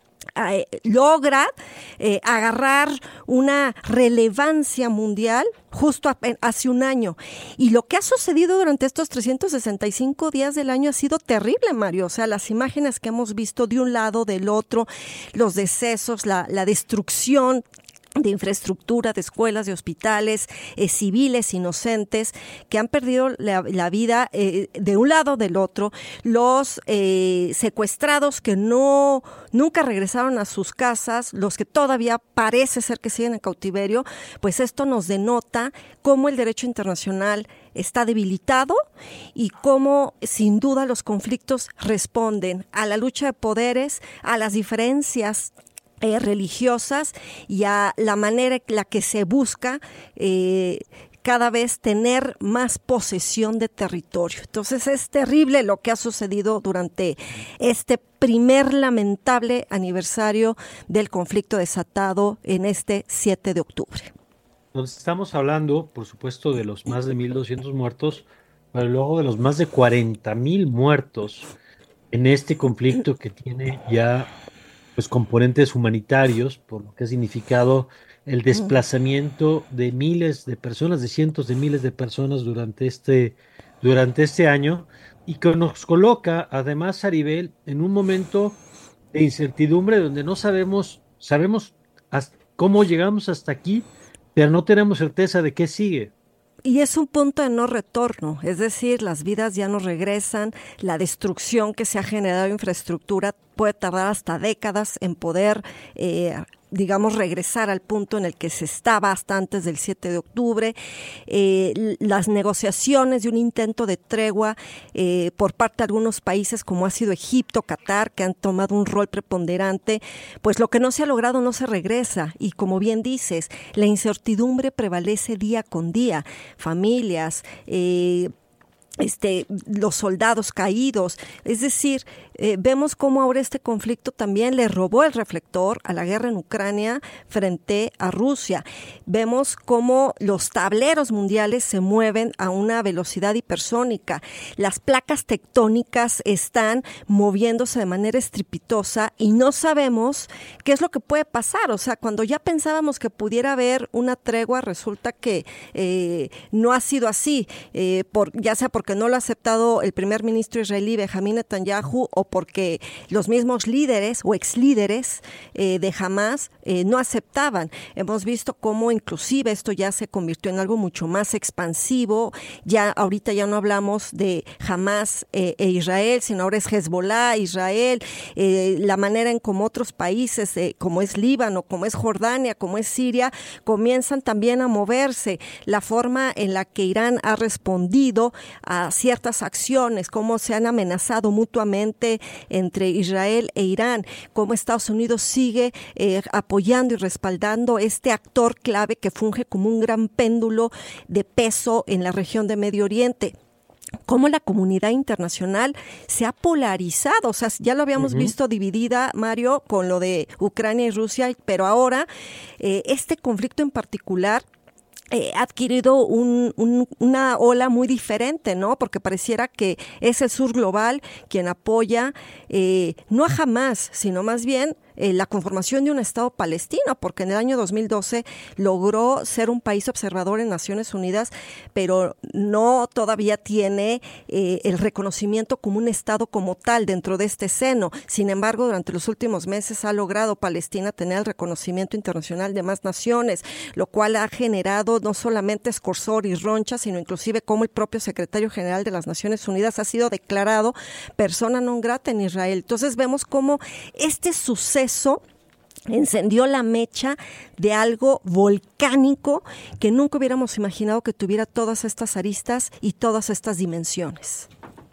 Eh, logra eh, agarrar una relevancia mundial justo a, hace un año. Y lo que ha sucedido durante estos trescientos sesenta y cinco días del año ha sido terrible, Mario. O sea, las imágenes que hemos visto de un lado, del otro, los decesos, la, la destrucción de infraestructura, de escuelas, de hospitales, eh, civiles inocentes que han perdido la, la vida eh, de un lado del otro, los eh, secuestrados que no nunca regresaron a sus casas, los que todavía parece ser que siguen en cautiverio. Pues esto nos denota cómo el derecho internacional está debilitado y cómo sin duda los conflictos responden a la lucha de poderes, a las diferencias eh, religiosas y a la manera en la que se busca eh, cada vez tener más posesión de territorio. Entonces es terrible lo que ha sucedido durante este primer lamentable aniversario del conflicto desatado en este siete de octubre. Entonces estamos hablando, por supuesto, de los más de mil doscientos muertos, pero luego de los más de cuarenta mil muertos en este conflicto que tiene ya pues componentes humanitarios, por lo que ha significado el desplazamiento de miles de personas, de cientos de miles de personas durante este, durante este año, y que nos coloca, además, Aribel, en un momento de incertidumbre donde no sabemos, sabemos hasta cómo llegamos hasta aquí, pero no tenemos certeza de qué sigue. Y es un punto de no retorno, es decir, las vidas ya no regresan, la destrucción que se ha generado en infraestructura puede tardar hasta décadas en poder, eh, digamos, regresar al punto en el que se estaba hasta antes del siete de octubre. Eh, las negociaciones de un intento de tregua eh, por parte de algunos países como ha sido Egipto, Qatar, que han tomado un rol preponderante, pues lo que no se ha logrado no se regresa. Y como bien dices, la incertidumbre prevalece día con día. Familias, eh, Este, los soldados caídos, es decir, eh, vemos cómo ahora este conflicto también le robó el reflector a la guerra en Ucrania frente a Rusia. Vemos cómo los tableros mundiales se mueven a una velocidad hipersónica. Las placas tectónicas están moviéndose de manera estrepitosa y no sabemos qué es lo que puede pasar. O sea, cuando ya pensábamos que pudiera haber una tregua, resulta que eh, no ha sido así, eh, por, ya sea por que no lo ha aceptado el primer ministro israelí Benjamín Netanyahu o porque los mismos líderes o exlíderes eh, de Hamás eh, no aceptaban. Hemos visto cómo inclusive esto ya se convirtió en algo mucho más expansivo. Ya ahorita ya no hablamos de Hamás eh, e Israel, sino ahora es Hezbollah, Israel, eh, la manera en como otros países, eh, como es Líbano, como es Jordania, como es Siria, comienzan también a moverse. La forma en la que Irán ha respondido a a ciertas acciones, cómo se han amenazado mutuamente entre Israel e Irán, cómo Estados Unidos sigue eh, apoyando y respaldando este actor clave que funge como un gran péndulo de peso en la región de Medio Oriente. Cómo la comunidad internacional se ha polarizado, o sea, ya lo habíamos uh-huh. visto dividida, Mario, con lo de Ucrania y Rusia, pero ahora eh, este conflicto en particular Eh, ha adquirido un, un, una ola muy diferente, ¿no? Porque pareciera que es el sur global quien apoya eh, no a Hamás, sino más bien eh, la conformación de un Estado palestino, porque en el año dos mil doce logró ser un país observador en Naciones Unidas, pero no todavía tiene eh, el reconocimiento como un Estado como tal dentro de este seno. Sin embargo, durante los últimos meses ha logrado Palestina tener el reconocimiento internacional de más naciones, lo cual ha generado no solamente escorzor y roncha, sino inclusive como el propio secretario general de las Naciones Unidas ha sido declarado persona non grata en Israel. Entonces vemos cómo este suceso encendió la mecha de algo volcánico que nunca hubiéramos imaginado que tuviera todas estas aristas y todas estas dimensiones.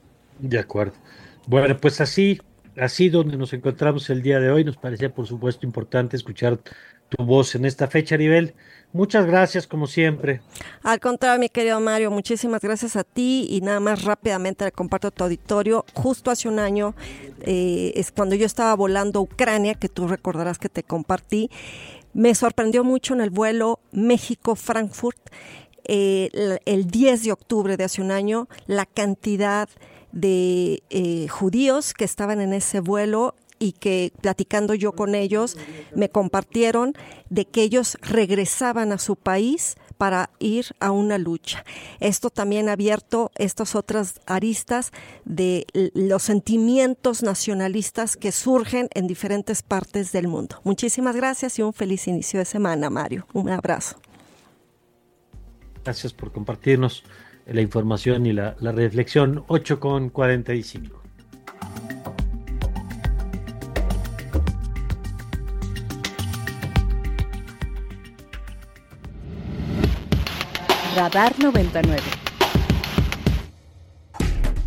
De acuerdo. Bueno, pues así, así donde nos encontramos el día de hoy, nos parecía por supuesto importante escuchar tu voz en esta fecha, Aribel. Muchas gracias, como siempre. Al contrario, mi querido Mario, muchísimas gracias a ti y nada más rápidamente le comparto a tu auditorio. Justo hace un año, eh, es cuando yo estaba volando a Ucrania, que tú recordarás que te compartí, me sorprendió mucho en el vuelo México-Frankfurt, eh, el, el diez de octubre de hace un año, la cantidad de eh, judíos que estaban en ese vuelo y que platicando yo con ellos me compartieron de que ellos regresaban a su país para ir a una lucha. Esto también ha abierto estas otras aristas de los sentimientos nacionalistas que surgen en diferentes partes del mundo. Muchísimas gracias y un feliz inicio de semana, Mario. Un abrazo. Gracias por compartirnos la información y la, la reflexión. ocho con cuarenta y cinco. Radar noventa y nueve.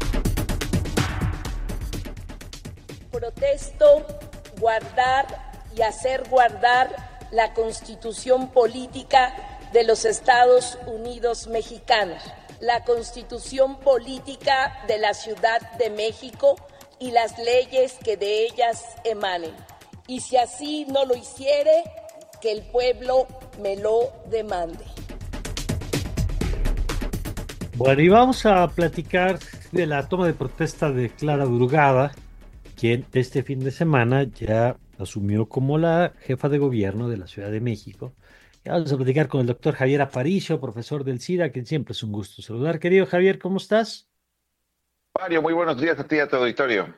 Protesto guardar y hacer guardar la Constitución política de los Estados Unidos mexicanos, la Constitución política de la Ciudad de México y las leyes que de ellas emanen. Y si así no lo hiciere, que el pueblo me lo demande. Bueno, y vamos a platicar de la toma de protesta de Clara Brugada, quien este fin de semana ya asumió como la jefa de gobierno de la Ciudad de México. Y vamos a platicar con el doctor Javier Aparicio, profesor del C I D A, que siempre es un gusto saludar. Querido Javier, ¿cómo estás? Mario, muy buenos días a ti y a tu auditorio.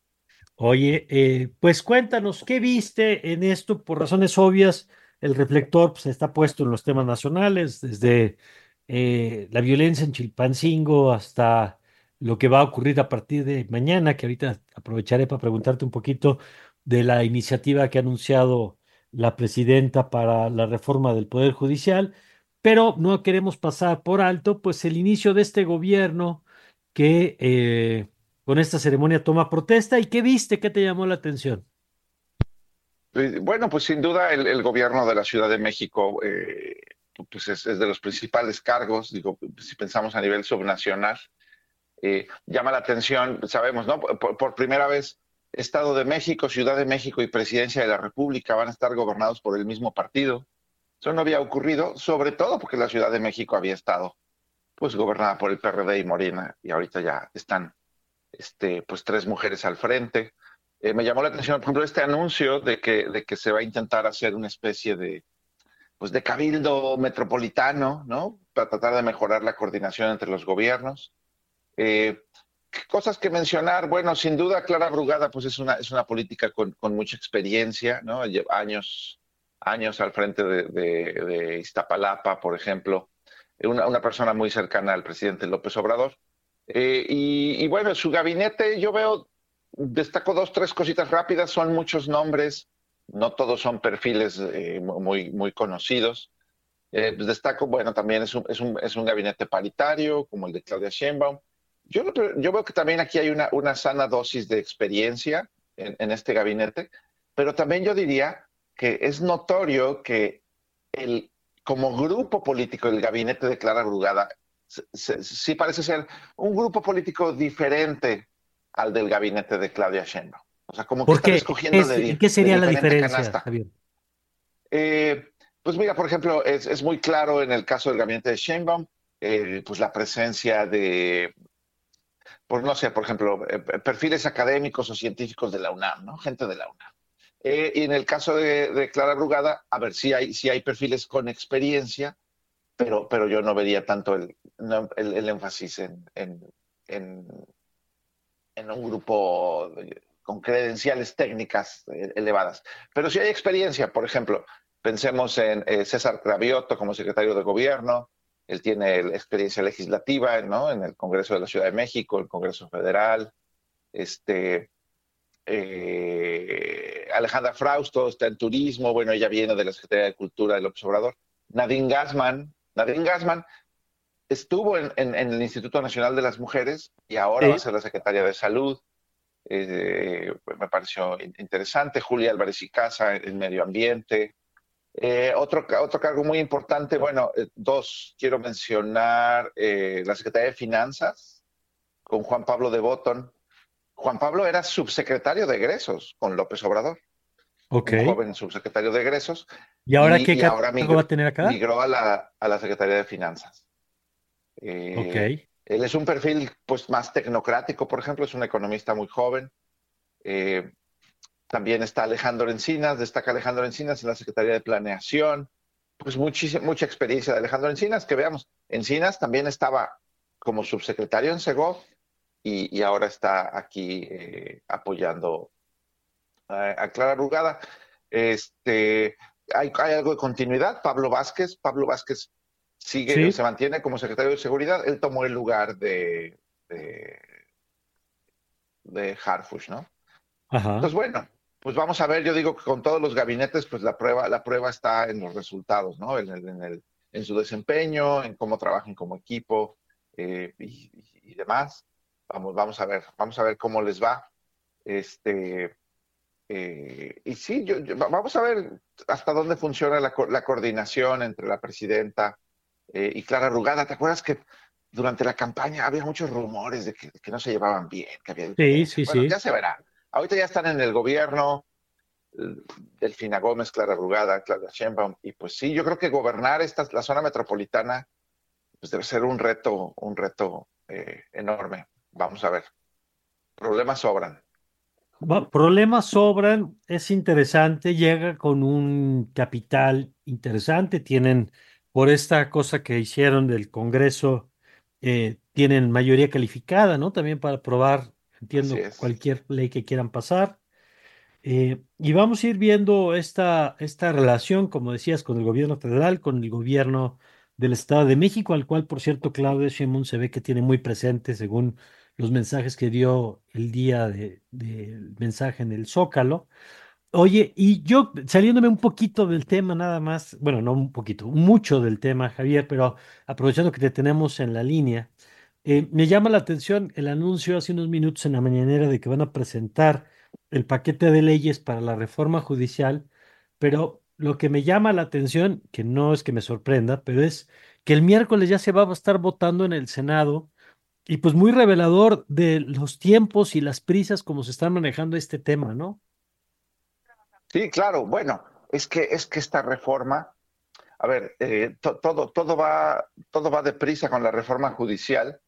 Oye, eh, pues cuéntanos, ¿qué viste en esto? Por razones obvias, el reflector pues, está puesto en los temas nacionales, desde eh, la violencia en Chilpancingo hasta lo que va a ocurrir a partir de mañana, que ahorita aprovecharé para preguntarte un poquito de la iniciativa que ha anunciado la presidenta para la reforma del Poder Judicial, pero no queremos pasar por alto pues el inicio de este gobierno que eh, con esta ceremonia toma protesta. ¿Y qué viste? ¿Qué te llamó la atención? Bueno, pues sin duda el, el gobierno de la Ciudad de México eh, pues es, es de los principales cargos, digo, si pensamos a nivel subnacional, eh, llama la atención, sabemos, ¿no? Por, por primera vez, Estado de México, Ciudad de México y Presidencia de la República van a estar gobernados por el mismo partido. Eso no había ocurrido, sobre todo porque la Ciudad de México había estado pues gobernada por el P R D y Morena, y ahorita ya están este, pues tres mujeres al frente. Eh, me llamó la atención, por ejemplo, este anuncio de que, de que se va a intentar hacer una especie de, pues de cabildo metropolitano, ¿no? Para tratar de mejorar la coordinación entre los gobiernos. Eh, cosas que mencionar, bueno, sin duda Clara Brugada pues es una, es una política con, con mucha experiencia, ¿no? Lleva años, años al frente de, de, de Iztapalapa, por ejemplo, una, una persona muy cercana al presidente López Obrador. Eh, y, y bueno, su gabinete, yo veo, destaco dos, tres cositas rápidas, son muchos nombres, no todos son perfiles eh, muy, muy conocidos. Eh, pues destaco, bueno, también es un, es, un, es un gabinete paritario, como el de Claudia Sheinbaum. Yo, yo veo que también aquí hay una, una sana dosis de experiencia en, en este gabinete, pero también yo diría que es notorio que el, como grupo político, el gabinete de Clara Brugada sí parece ser un grupo político diferente al del gabinete de Claudia Sheinbaum. O sea, como que están escogiendo es, de, ¿y qué sería de la diferencia, canasta. Javier? Eh, pues mira, por ejemplo, es, es muy claro en el caso del gabinete de Sheinbaum, eh, pues la presencia de, pues no sé, por ejemplo, eh, perfiles académicos o científicos de la UNAM, ¿no? Gente de la UNAM. Eh, y en el caso de, de Clara Brugada, a ver, si hay, si hay perfiles con experiencia, pero, pero yo no vería tanto el, no, el, el énfasis en, en, en, en un grupo de, con credenciales técnicas elevadas. Pero si hay experiencia, por ejemplo, pensemos en eh, César Cravioto como secretario de Gobierno, él tiene experiencia legislativa, ¿no? En el Congreso de la Ciudad de México, el Congreso Federal, este... Eh, Alejandra Frausto está en turismo, bueno, ella viene de la Secretaría de Cultura de López Obrador. Nadine Gassman, Nadine Gassman estuvo en, en, en el Instituto Nacional de las Mujeres y ahora sí. va a ser la Secretaria de Salud. Eh, me pareció interesante. Julia Álvarez y Casa en Medio Ambiente. Eh, otro, otro cargo muy importante, bueno, eh, dos, quiero mencionar eh, la Secretaría de Finanzas con Juan Pablo de Botton. Juan Pablo era subsecretario de egresos con López Obrador. Okay. Un joven subsecretario de egresos. ¿Y ahora y, qué y cargo ahora migró, va a tener acá? Migró a la, a la Secretaría de Finanzas. Eh, okay. Él es un perfil pues, más tecnocrático, por ejemplo, es un economista muy joven. Eh, también está Alejandro Encinas, destaca Alejandro Encinas en la Secretaría de Planeación. Pues muchísima, mucha experiencia de Alejandro Encinas, que veamos, Encinas también estaba como subsecretario en Segov, Y, y ahora está aquí eh, apoyando a, a Clara Brugada. Este, hay, hay algo de continuidad. Pablo Vázquez, Pablo Vázquez sigue, ¿sí? se mantiene como secretario de Seguridad. Él tomó el lugar de, de, de Harfuch, ¿no? Ajá. Entonces, bueno, pues vamos a ver. Yo digo que con todos los gabinetes, pues la prueba, la prueba está en los resultados, ¿no? En, el, en, el, en su desempeño, en cómo trabajan como equipo eh, y, y, y demás. Vamos, vamos a ver, vamos a ver cómo les va. Este, Eh, y sí, yo, yo, vamos a ver hasta dónde funciona la, la coordinación entre la presidenta eh, y Clara Rugada. ¿Te acuerdas que durante la campaña había muchos rumores de que, que no se llevaban bien? Que había sí, sí, bueno, sí. ya se verá. Ahorita ya están en el gobierno, Delfina Gómez, Clara Rugada, Claudia Sheinbaum, y pues sí, yo creo que gobernar esta, la zona metropolitana pues debe ser un reto, un reto eh, enorme. Vamos a ver. Problemas sobran. Problemas sobran, es interesante, llega con un capital interesante, tienen, por esta cosa que hicieron del Congreso, eh, tienen mayoría calificada, ¿no? También para aprobar, entiendo, cualquier ley que quieran pasar. Eh, y vamos a ir viendo esta, esta relación, como decías, con el gobierno federal, con el gobierno del Estado de México, al cual, por cierto, Claudia Sheinbaum se ve que tiene muy presente según los mensajes que dio el día de, del mensaje en el Zócalo. Oye, y yo saliéndome un poquito del tema nada más, bueno, no un poquito, mucho del tema, Javier, pero aprovechando que te tenemos en la línea, eh, me llama la atención el anuncio hace unos minutos en la mañanera de que van a presentar el paquete de leyes para la reforma judicial, pero lo que me llama la atención, que no es que me sorprenda, pero es que el miércoles ya se va a estar votando en el Senado y pues muy revelador de los tiempos y las prisas como se están manejando este tema, ¿no? Sí, claro. Bueno, es que es que esta reforma, a ver, eh, to, todo todo va todo va deprisa con la reforma judicial.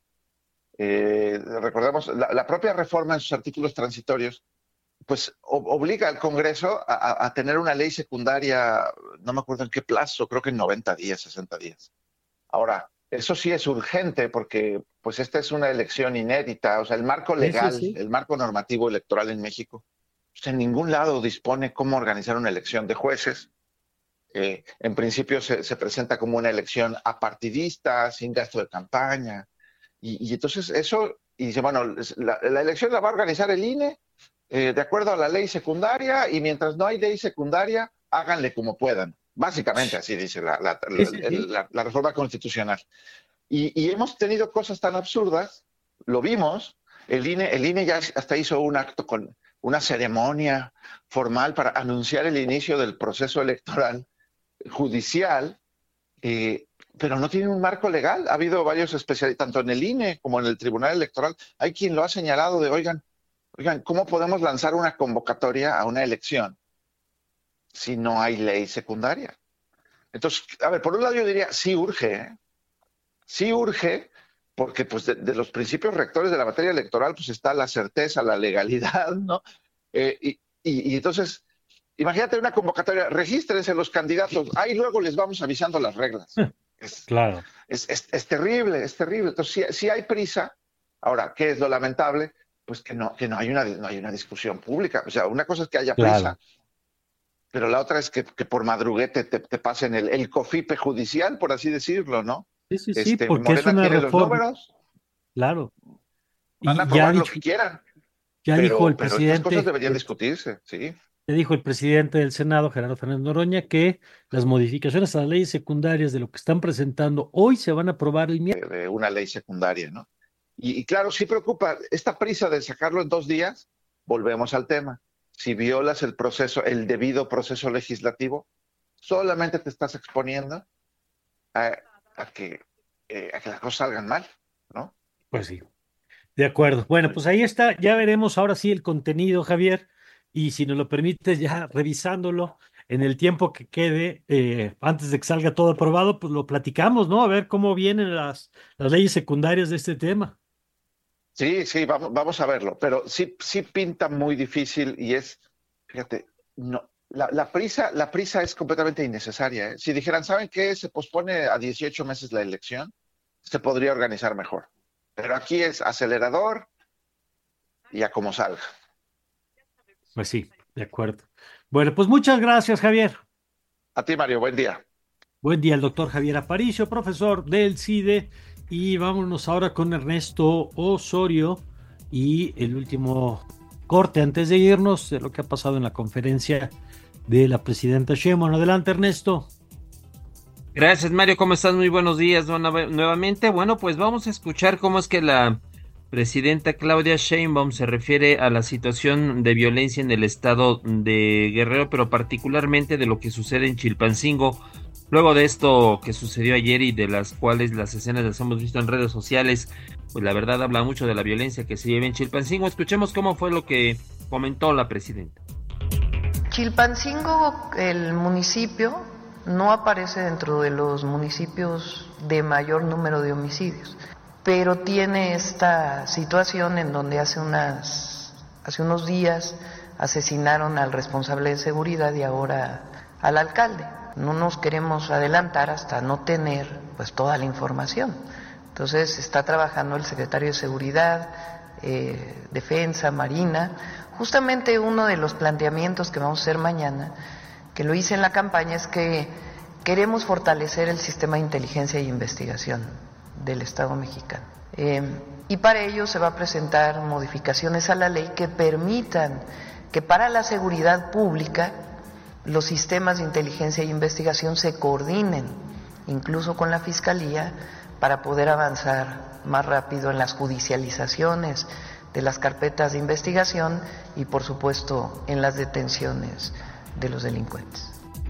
Eh, recordemos la, la propia reforma en sus artículos transitorios, pues o, obliga al Congreso a, a, a tener una ley secundaria, no me acuerdo en qué plazo, creo que en noventa días, sesenta días. Ahora, eso sí es urgente porque pues esta es una elección inédita, o sea, el marco legal, sí, sí, sí. el marco normativo electoral en México, pues en ningún lado dispone cómo organizar una elección de jueces. Eh, en principio se, se presenta como una elección apartidista, sin gasto de campaña, y, y entonces eso, y dice, bueno, la, la elección la va a organizar el I N E eh, de acuerdo a la ley secundaria, y mientras no hay ley secundaria, háganle como puedan. Básicamente así dice la, la, la, sí, sí, sí. la, la reforma constitucional. Y, y hemos tenido cosas tan absurdas, lo vimos, el I N E, el I N E ya hasta hizo un acto con una ceremonia formal para anunciar el inicio del proceso electoral judicial, eh, pero no tiene un marco legal. Ha habido varios especialistas, tanto en el I N E como en el Tribunal Electoral, hay quien lo ha señalado de, oigan, oigan, ¿cómo podemos lanzar una convocatoria a una elección si no hay ley secundaria? Entonces, a ver, por un lado yo diría, sí urge, ¿eh? sí urge, porque pues de, de los principios rectores de la materia electoral pues está la certeza, la legalidad, ¿no? Eh, y, y, y entonces, imagínate una convocatoria, regístrense los candidatos, ahí luego les vamos avisando las reglas. Es, claro. Es, es, es terrible, es terrible. Entonces, si, si hay prisa, ahora, ¿qué es lo lamentable? Pues que no, que no hay una, no hay una discusión pública. O sea, una cosa es que haya prisa, claro, pero la otra es que, que por madruguete te, te pasen el, el cofipe judicial, por así decirlo, ¿no? Sí, sí, sí, este, porque Morena es una tiene reforma. Los números, claro. Van a aprobar lo que quieran. Ya pero, dijo el pero presidente. Estas cosas deberían discutirse, sí. Ya dijo el presidente del Senado, Gerardo Fernández Noroña, que las modificaciones a las leyes secundarias de lo que están presentando hoy se van a aprobar el miércoles. De una ley secundaria, ¿no? Y, y claro, sí preocupa esta prisa de sacarlo en dos días. Volvemos al tema. Si violas el proceso, el debido proceso legislativo, solamente te estás exponiendo a, a que eh, a que las cosas salgan mal, ¿no? Pues sí. De acuerdo. Bueno, pues ahí está. Ya veremos ahora sí el contenido, Javier. Y si nos lo permites, ya revisándolo en el tiempo que quede, eh, antes de que salga todo aprobado, pues lo platicamos, ¿no? A ver cómo vienen las, las leyes secundarias de este tema. Sí, sí, vamos, vamos a verlo. Pero sí, sí pinta muy difícil y es, fíjate, no, la, la prisa, la prisa es completamente innecesaria, ¿eh? Si dijeran, ¿saben qué? Se pospone a dieciocho meses la elección, se podría organizar mejor. Pero aquí es acelerador y a como salga. Pues sí, de acuerdo. Bueno, pues muchas gracias, Javier. A ti, Mario, buen día. Buen día, el doctor Javier Aparicio, profesor del C I D E. Y vámonos ahora con Ernesto Osorio y el último corte antes de irnos de lo que ha pasado en la conferencia de la presidenta Sheinbaum. Adelante, Ernesto. Gracias, Mario. ¿Cómo estás? Muy buenos días nuevamente. Bueno, pues vamos a escuchar cómo es que la presidenta Claudia Sheinbaum se refiere a la situación de violencia en el estado de Guerrero, pero particularmente de lo que sucede en Chilpancingo. Luego de esto que sucedió ayer y de las cuales las escenas las hemos visto en redes sociales, pues la verdad habla mucho de la violencia que se vive en Chilpancingo. Escuchemos cómo fue lo que comentó la presidenta. Chilpancingo, el municipio, no aparece dentro de los municipios de mayor número de homicidios, pero tiene esta situación en donde hace unas hace unos días asesinaron al responsable de seguridad y ahora al alcalde. No nos queremos adelantar hasta no tener pues toda la información. Entonces está trabajando el secretario de Seguridad, eh, Defensa, Marina. Justamente uno de los planteamientos que vamos a hacer mañana, que lo hice en la campaña, es que queremos fortalecer el sistema de inteligencia y investigación del Estado mexicano. Eh, y para ello se va a presentar modificaciones a la ley que permitan que para la seguridad pública los sistemas de inteligencia e investigación se coordinen, incluso con la Fiscalía, para poder avanzar más rápido en las judicializaciones de las carpetas de investigación y, por supuesto, en las detenciones de los delincuentes.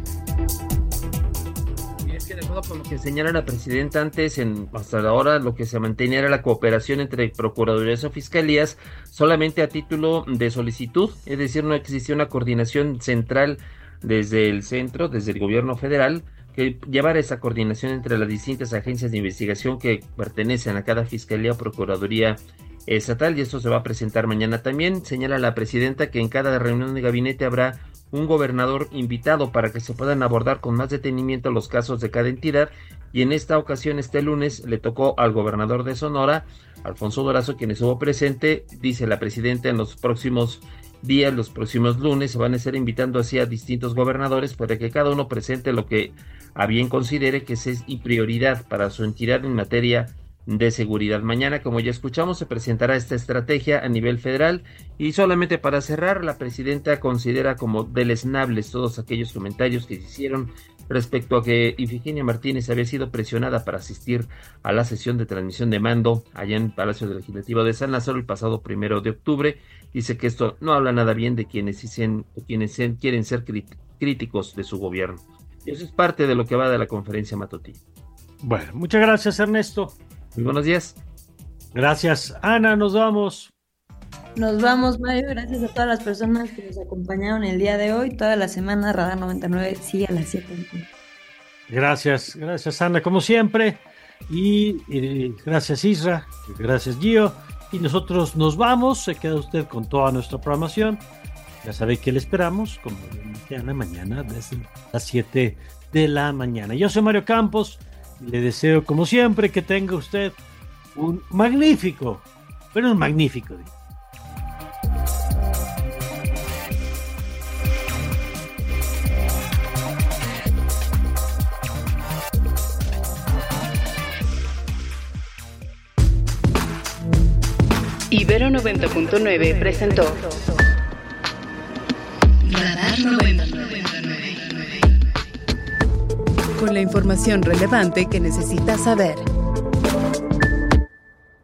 Y es que de acuerdo con lo que señala la presidenta antes, en, hasta ahora lo que se mantenía era la cooperación entre procuradurías o fiscalías solamente a título de solicitud, es decir, no existía una coordinación central desde el centro, desde el gobierno federal, que llevara esa coordinación entre las distintas agencias de investigación que pertenecen a cada fiscalía o procuraduría estatal, y esto se va a presentar mañana también. Señala la presidenta que en cada reunión de gabinete habrá un gobernador invitado para que se puedan abordar con más detenimiento los casos de cada entidad, y en esta ocasión, este lunes, le tocó al gobernador de Sonora, Alfonso Durazo, quien estuvo presente. Dice la presidenta, en los próximos días, los próximos lunes, se van a estar invitando así a distintos gobernadores para que cada uno presente lo que a bien considere que es y prioridad para su entidad en materia de seguridad. Mañana, como ya escuchamos, se presentará esta estrategia a nivel federal. Y solamente para cerrar, la presidenta considera como deleznables todos aquellos comentarios que se hicieron respecto a que Ifigenia Martínez había sido presionada para asistir a la sesión de transmisión de mando allá en Palacio Legislativo de San Lázaro el pasado primero de octubre. Dice que esto no habla nada bien de quienes dicen, quienes quieren ser críticos de su gobierno. Y eso es parte de lo que va de la conferencia matutina. Bueno, muchas gracias, Ernesto. Muy buenos días. Gracias, Ana, nos vamos. Nos vamos, Mario. Gracias a todas las personas que nos acompañaron el día de hoy. Toda la semana, Radar noventa y nueve sigue a las siete. Gracias, gracias, Ana, como siempre. Y, y gracias, Isra. Gracias, Gio. Y nosotros nos vamos. Se queda usted con toda nuestra programación. Ya sabe que le esperamos, como mañana, mañana, desde las siete de la mañana. Yo soy Mario Campos. Le deseo, como siempre, que tenga usted un magnífico, pero un magnífico día. Ibero noventa punto nueve presentó Radar noventa punto nueve. Con la información relevante que necesitas saber.